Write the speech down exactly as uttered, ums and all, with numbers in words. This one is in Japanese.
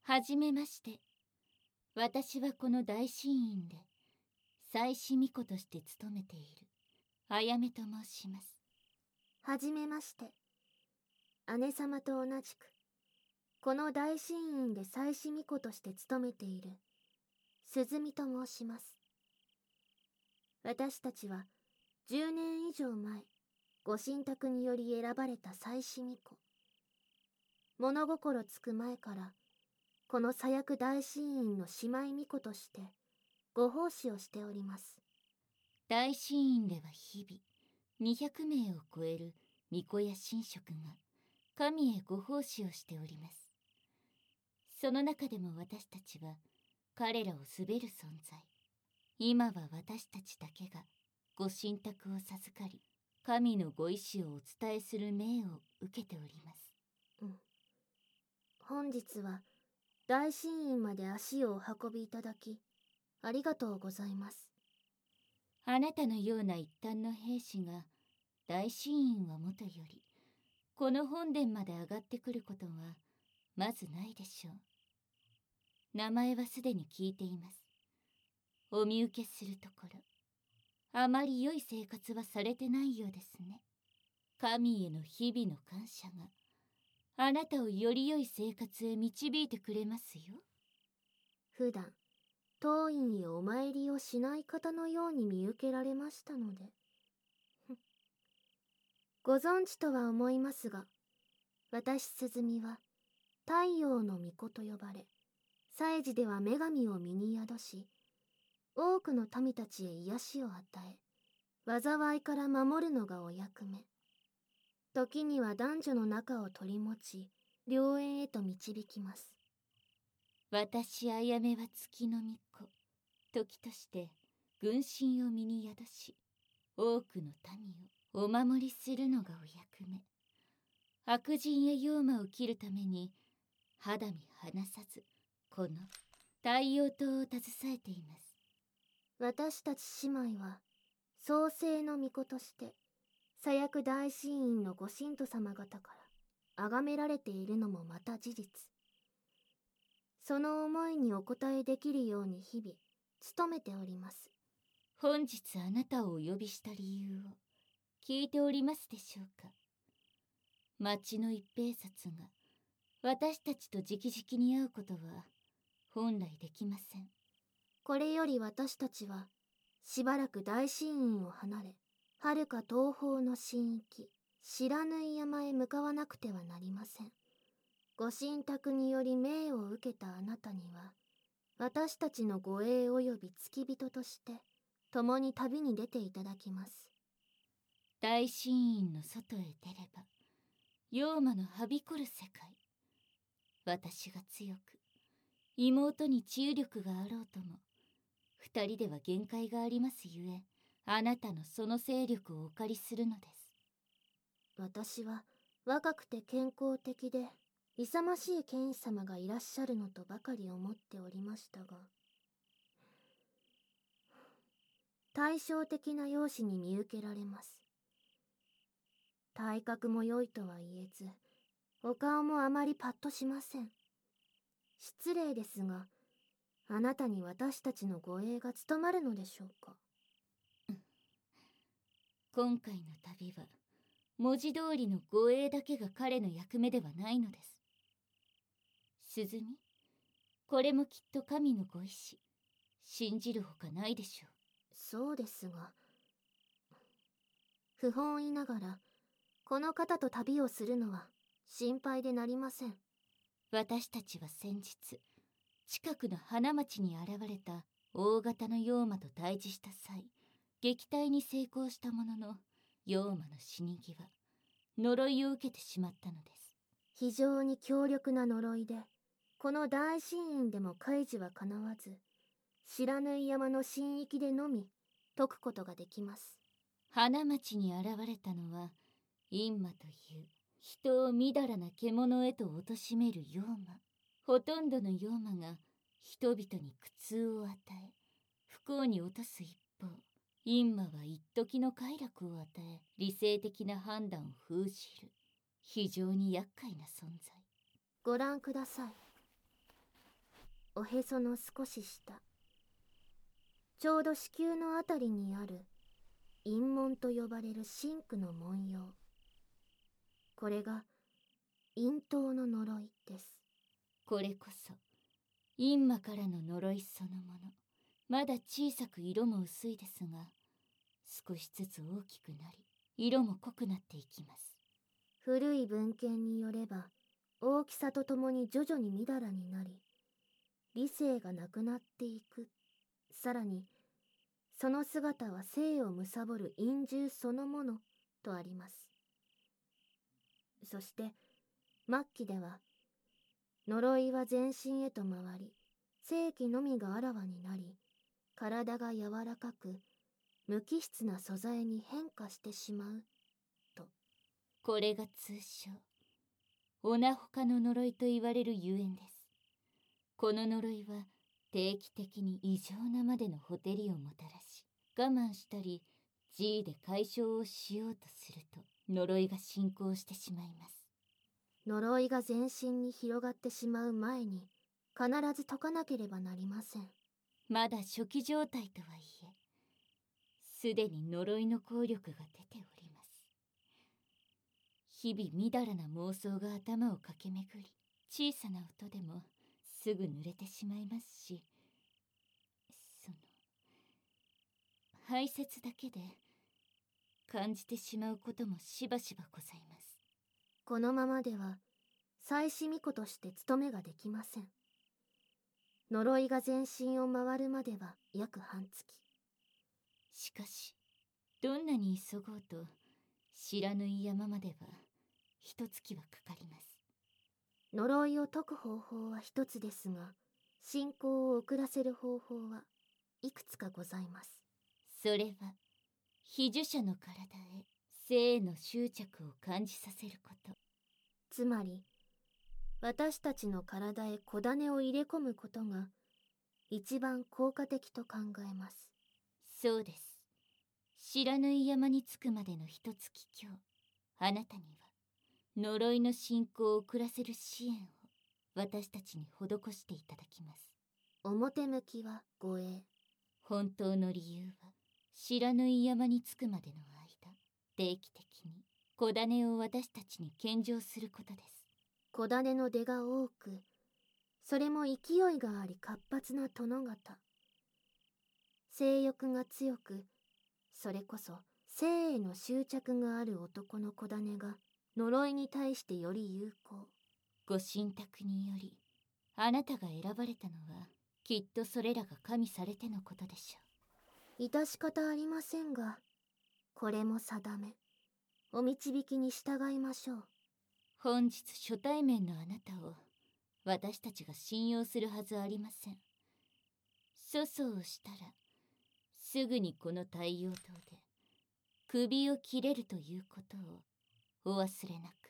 はじめまして。私はこの大神院で祭司巫女として務めているあやめと申します。 はじめまして。姉様と同じくこの大神院で祭司巫女として務めている鈴見と申します。私たちはじゅうねん以上前、ご神託により選ばれた祭司巫女。物心つく前からこの左翼大神院の姉妹巫女としてご奉仕をしております。 大神院では日々にひゃくめいを超える巫女や神職が神へご奉仕をしております。その中でも私たちは彼らを滑る存在。今は私たちだけがご神託を授かり、神のご意志をお伝えする命を受けております。 うん。本日は大神院まで足をお運びいただきありがとうございます。 あなたのような一般の兵士が大神院はもとよりこの本殿まで上がってくることはまずないでしょう。名前はすでに聞いています。お見受けするところあまり良い生活はされてないようですね。神への日々の感謝があなたをより良い生活へ導いてくれますよ。 普段当院へお参りをしない方のように見受けられましたのでご存知とは思いますが、私鈴見は太陽の巫女と呼ばれ、祭事では女神を身に宿し、多くの民たちへ癒しを与え、災いから守るのがお役目。時には男女の仲を取り持ち、良縁へと導きます。 私あやめは月の巫女。時として軍神を身に宿し、多くの民をお守りするのがお役目。悪人や妖魔を切るために肌身離さずこの太陽灯を携えています。 私たち姉妹は創世の巫女として左翼大神院のご神徒様方から崇められているのもまた事実。その思いにお応えできるように日々努めております。 本日あなたをお呼びした理由を聞いておりますでしょうか。町の一兵札が私たちと直々に会うことは本来できません。 これより私たちはしばらく大神院を離れ、遥か東方の神域白縫山へ向かわなくてはなりません。ご神託により命を受けたあなたには、私たちの護衛及び付き人として共に旅に出ていただきます。 大神院の外へ出れば妖魔のはびこる世界。私が強く妹に治癒力があろうとも二人では限界がありますゆえ、あなたのその勢力をお借りするのです。 私は若くて健康的で勇ましい剣士様がいらっしゃるのとばかり思っておりましたが、対照的な容姿に見受けられます。体格も良いとは言えず、お顔もあまりパッとしません。失礼ですが、あなたに私たちの護衛が務まるのでしょうか。 今回の旅は文字通りの護衛だけが彼の役目ではないのです。鈴見、これもきっと神のご意志、信じるほかないでしょう。 そうですが、不本意ながらこの方と旅をするのは心配でなりません。 私たちは先日近くの花町に現れた大型の妖魔と対峙した際、撃退に成功したものの妖魔の死に際、呪いを受けてしまったのです。 非常に強力な呪いで、この大神院でも解除はかなわず、白縫山の神域でのみ解くことができます。 花町に現れたのは陰魔という人をみだらな獣へと貶める妖魔。ほとんどの妖魔が人々に苦痛を与え不幸に落とす一方、陰魔は一時の快楽を与え理性的な判断を封じる非常に厄介な存在。 ご覧ください。 おへその少し下、ちょうど子宮のあたりにある陰紋と呼ばれる真紅の文様。これが陰頭の呪いです。 これこそ陰魔からの呪いそのもの。まだ小さく色も薄いですが、少しずつ大きくなり色も濃くなっていきます。 古い文献によれば、大きさとともに徐々にみだらになり、理性がなくなっていく。さらにその姿は生を貪る陰獣そのものとあります。そして末期では、呪いは全身へと回り、生気のみがあらわになり、体が柔らかく無機質な素材に変化してしまうと。 これが通称オナホカの呪いと言われるゆえんです。この呪いは定期的に異常なまでのほてりをもたらし、我慢したり G で解消をしようとすると呪いが進行してしまいます。 呪いが全身に広がってしまう前に必ず解かなければなりません。 まだ初期状態とはいえ、すでに呪いの効力が出ております。日々みだらな妄想が頭を駆け巡り、小さな音でもすぐ濡れてしまいますし、その排泄だけで感じてしまうこともしばしばございます。 このままでは祭司巫女として務めができません。呪いが全身を回るまでは約半月。 しかしどんなに急ごうと知らぬい山までは一月はかかります。 呪いを解く方法は一つですが、進行を遅らせる方法はいくつかございます。 それは被呪者の体へ生への執着を感じさせること。 つまり私たちの体へ小種を入れ込むことが一番効果的と考えます。 そうです。知らぬい山に着くまでの一月強、あなたには呪いの進行を遅らせる支援を私たちに施していただきます。 表向きは護衛。 本当の理由は知らぬい山に着くまでの間、定期的に小種を私たちに献上することです。 小種の出が多く、それも勢いがあり活発な殿方。性欲が強く、それこそ性への執着がある男の小種が呪いに対してより有効。 ご神託によりあなたが選ばれたのはきっとそれらが加味されてのことでしょう。 致し方ありませんが、これも定め、お導きに従いましょう。 本日初対面のあなたを私たちが信用するはずありません。粗相をしたらすぐにこの太陽灯で首を切れるということをお忘れなく。